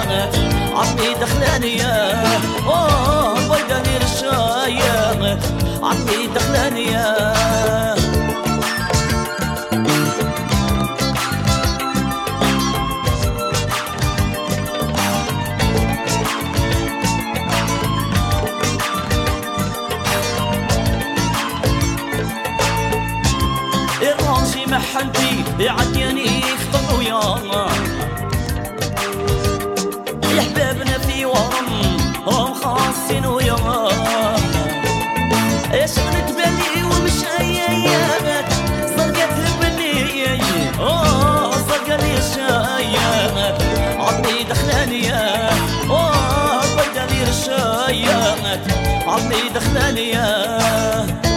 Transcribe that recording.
عمي دخلاني يا بيداني الشاية عمي دخلاني يا الراشي محنتي يعديني يخطب ويا يحبابنا في ورم هم خاصين ويا شغلت بالي ومشايات صرقت لبني صرقت لي الشايات عمي دخلاني يا بيداني الشايات عمي دخلاني يا